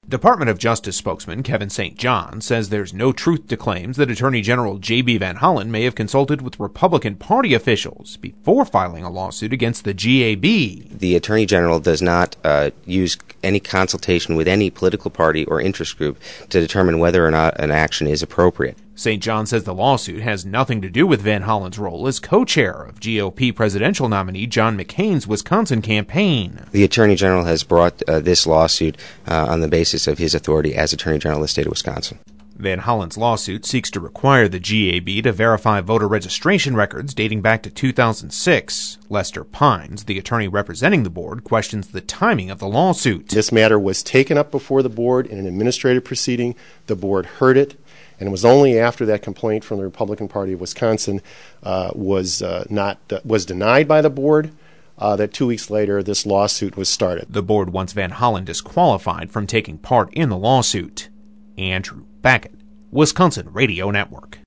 Department of Justice spokesman Kevin St. John says there's no truth to claims that Attorney General J.B. Van Hollen may have consulted with Republican Party officials before filing a lawsuit against the GAB. The Attorney General does not use any consultation with any political party or interest group to determine whether or not an action is appropriate. St. John says the lawsuit has nothing to do with Van Hollen's role as co-chair of GOP presidential nominee John McCain's Wisconsin campaign. The Attorney General has brought this lawsuit on the basis of his authority as Attorney General of the state of Wisconsin. Van Hollen's lawsuit seeks to require the GAB to verify voter registration records dating back to 2006. Lester Pines, the attorney representing the board, questions the timing of the lawsuit. This matter was taken up before the board in an administrative proceeding. The board heard it, and it was only after that complaint from the Republican Party of Wisconsin was denied by the board that 2 weeks later this lawsuit was started. The board wants Van Hollen disqualified from taking part in the lawsuit. Andrew Backett, Wisconsin Radio Network.